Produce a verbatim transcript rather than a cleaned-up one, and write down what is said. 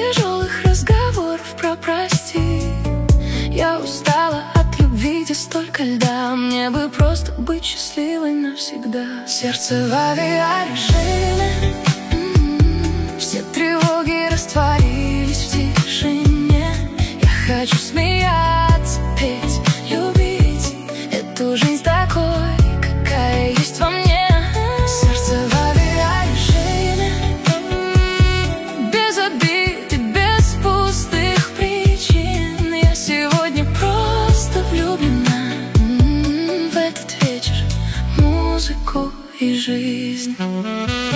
тяжелых разговоров про прости. Я устала от любви, где столько льда. Мне бы просто быть счастливой навсегда. Сердце в авиарежиме, все тревоги растворились в тишине. Я хочу смеяться, петь, любить эту жизнь такой, какая есть во мне. Сердце в авиарежиме, без обид и без пустых причин. Я сегодня просто влюблена в этот вечер, музыку и жизнь.